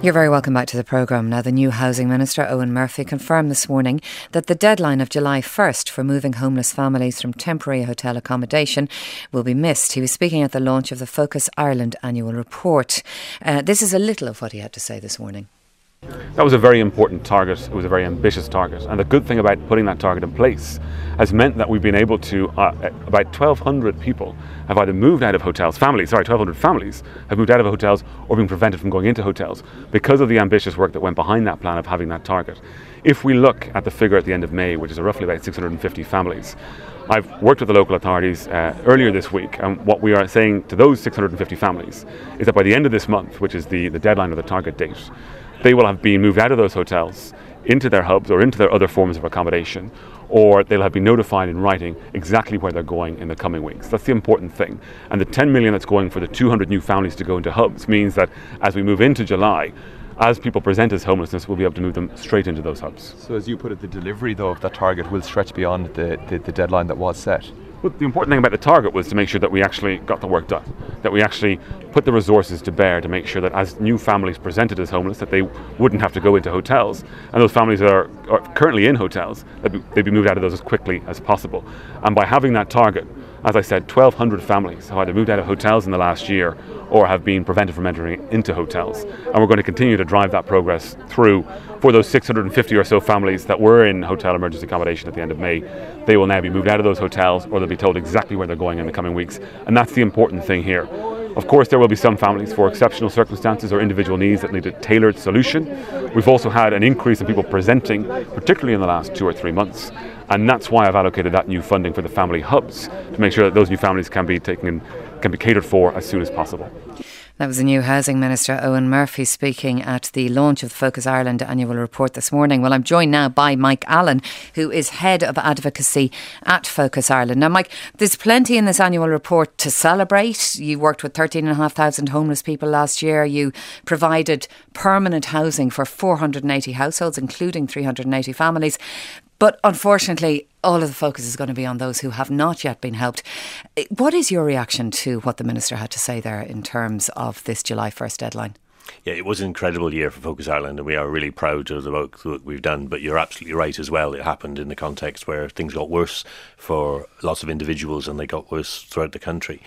You're very welcome back to the programme. Now, the new Housing Minister, Eoghan Murphy, confirmed this morning that the deadline of July 1st for moving homeless families from temporary hotel accommodation will be missed. He was speaking at the launch of the Focus Ireland annual report. This is a little of what he had to say this morning. That was a very important target. It was a very ambitious target. And the good thing about putting that target in place has meant that we've been able to, about 1,200 people have either moved out of hotels, 1,200 families have moved out of hotels or been prevented from going into hotels because of the ambitious work that went behind that plan of having that target. If we look at the figure at the end of May, which is roughly about 650 families, I've worked with the local authorities earlier this week, and what we are saying to those 650 families is that by the end of this month, which is the deadline or the target date, they will have been moved out of those hotels into their hubs or into their other forms of accommodation, or they'll have been notified in writing exactly where they're going in the coming weeks. That's the important thing. And the 10 million that's going for the 200 new families to go into hubs means that as we move into July, as people present as homelessness, we'll be able to move them straight into those hubs. So as you put it, the delivery though of that target will stretch beyond the deadline that was set. Well, the important thing about the target was to make sure that we actually got the work done, that we actually put the resources to bear to make sure that as new families presented as homeless, that they wouldn't have to go into hotels, and those families that are currently in hotels, they'd be moved out of those as quickly as possible. And by having that target, as I said, 1,200 families have either moved out of hotels in the last year or have been prevented from entering into hotels. And we're going to continue to drive that progress through for those 650 or so families that were in hotel emergency accommodation at the end of May. They will now be moved out of those hotels, or they'll be told exactly where they're going in the coming weeks. And that's the important thing here. Of course, there will be some families for exceptional circumstances or individual needs that need a tailored solution. We've also had an increase in people presenting, particularly in the last 2 or 3 months. And that's why I've allocated that new funding for the family hubs, to make sure that those new families can be catered for as soon as possible. That was the new Housing Minister, Eoghan Murphy, speaking at the launch of the Focus Ireland annual report this morning. Well, I'm joined now by Mike Allen, who is Head of Advocacy at Focus Ireland. Now, Mike, there's plenty in this annual report to celebrate. You worked with 13,500 homeless people last year. You provided permanent housing for 480 households, including 380 families. But unfortunately, all of the focus is going to be on those who have not yet been helped. What is your reaction to what the Minister had to say there in terms of this July 1st deadline? Yeah, it was an incredible year for Focus Ireland, and we are really proud of the work we've done. But you're absolutely right as well. It happened in the context where things got worse for lots of individuals, and they got worse throughout the country.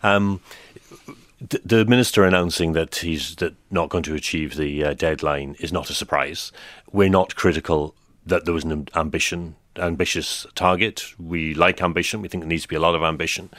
The Minister announcing that he's not going to achieve the deadline is not a surprise. We're not critical that there was an ambitious target. We like ambition. We think there needs to be a lot of ambition.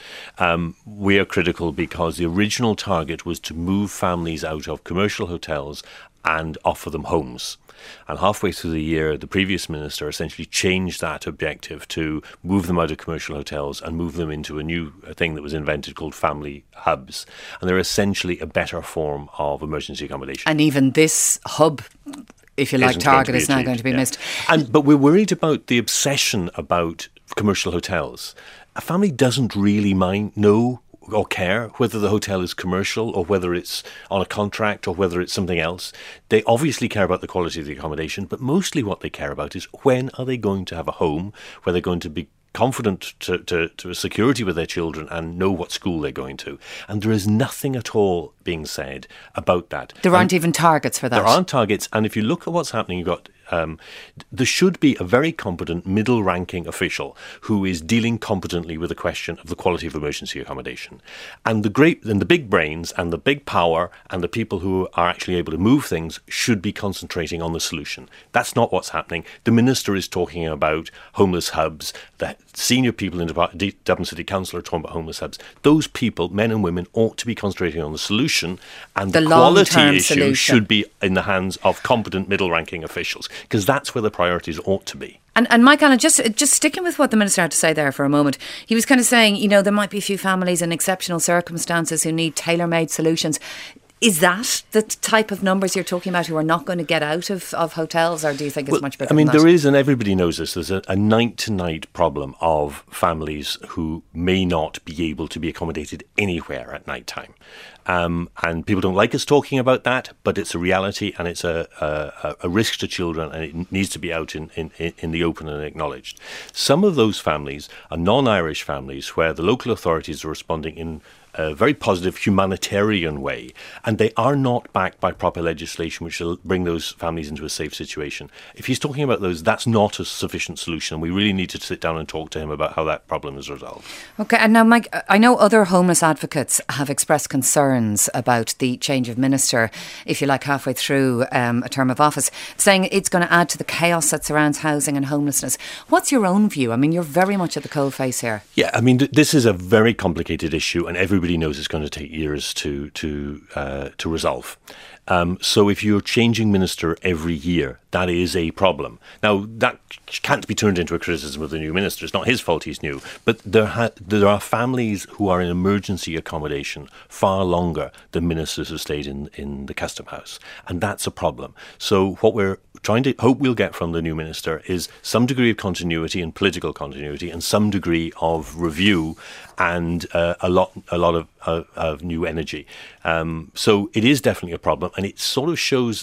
We are critical because the original target was to move families out of commercial hotels and offer them homes. And halfway through the year, the previous minister essentially changed that objective to move them out of commercial hotels and move them into a new thing that was invented called family hubs. And they're essentially a better form of emergency accommodation. And even this hub, if you like, target is now going to be missed. But we're worried about the obsession about commercial hotels. A family doesn't really know or care whether the hotel is commercial or whether it's on a contract or whether it's something else. They obviously care about the quality of the accommodation, but mostly what they care about is when are they going to have a home, where they're going to be confident to a security with their children and know what school they're going to. And there is nothing at all being said about that. There aren't even targets for that. There aren't targets. And if you look at what's happening, you've got there should be a very competent middle-ranking official who is dealing competently with the question of the quality of emergency accommodation. And the big brains and the big power and the people who are actually able to move things should be concentrating on the solution. That's not what's happening. The Minister is talking about homeless hubs. The senior people in Dublin City Council are talking about homeless hubs. Those people, men and women, ought to be concentrating on the solution, and the quality issue should be in the hands of competent middle-ranking officials, because that's where the priorities ought to be. And Mike Allen, just sticking with what the Minister had to say there for a moment, he was kind of saying, there might be a few families in exceptional circumstances who need tailor-made solutions. Is that the type of numbers you're talking about who are not going to get out of hotels, or do you think it's much bigger than that? There is, and everybody knows this, there's a night-to-night problem of families who may not be able to be accommodated anywhere at night time. And people don't like us talking about that, but it's a reality, and it's a risk to children, and it needs to be out in the open and acknowledged. Some of those families are non-Irish families where the local authorities are responding in a very positive humanitarian way, and they are not backed by proper legislation which will bring those families into a safe situation. If he's talking about those, that's not a sufficient solution. We really need to sit down and talk to him about how that problem is resolved. OK, and now, Mike, I know other homeless advocates have expressed concerns about the change of minister, if you like, halfway through a term of office, saying it's going to add to the chaos that surrounds housing and homelessness. What's your own view? I mean, you're very much at the coalface here. Yeah, I mean, this is a very complicated issue, and everybody knows it's going to take years to resolve. So if you're changing minister every year, that is a problem. Now, that can't be turned into a criticism of the new minister. It's not his fault he's new. But there are families who are in emergency accommodation far longer than ministers who stayed in the Custom House. And that's a problem. So what we're trying to hope we'll get from the new minister is some degree of continuity and political continuity and some degree of review and a lot of new energy. So it is definitely a problem, and it sort of shows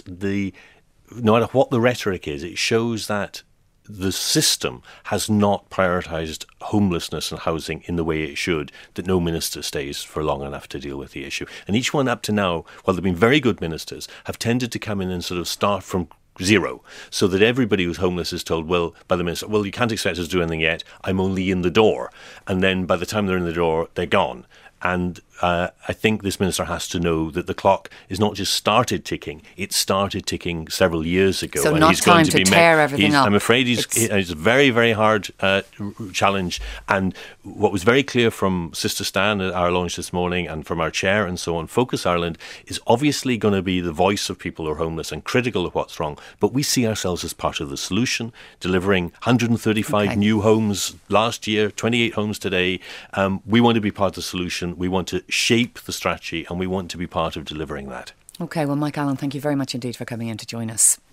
no matter what the rhetoric is, it shows that the system has not prioritised homelessness and housing in the way it should, that no minister stays for long enough to deal with the issue. And each one up to now, while there have been very good ministers, have tended to come in and sort of start from zero, so that everybody who's homeless is told, well, by the minister, well, you can't expect us to do anything yet, I'm only in the door. And then by the time they're in the door, they're gone. And I think this minister has to know that the clock is not just started ticking, it started ticking several years ago. So and not he's time going to tear everything up. I'm afraid it's a very, very hard challenge. And what was very clear from Sister Stan at our launch this morning and from our chair and so on, Focus Ireland is obviously going to be the voice of people who are homeless and critical of what's wrong. But we see ourselves as part of the solution, delivering 135 new homes last year, 28 homes today. We want to be part of the solution. We want to shape the strategy and we want to be part of delivering that. OK, well, Mike Allen, thank you very much indeed for coming in to join us.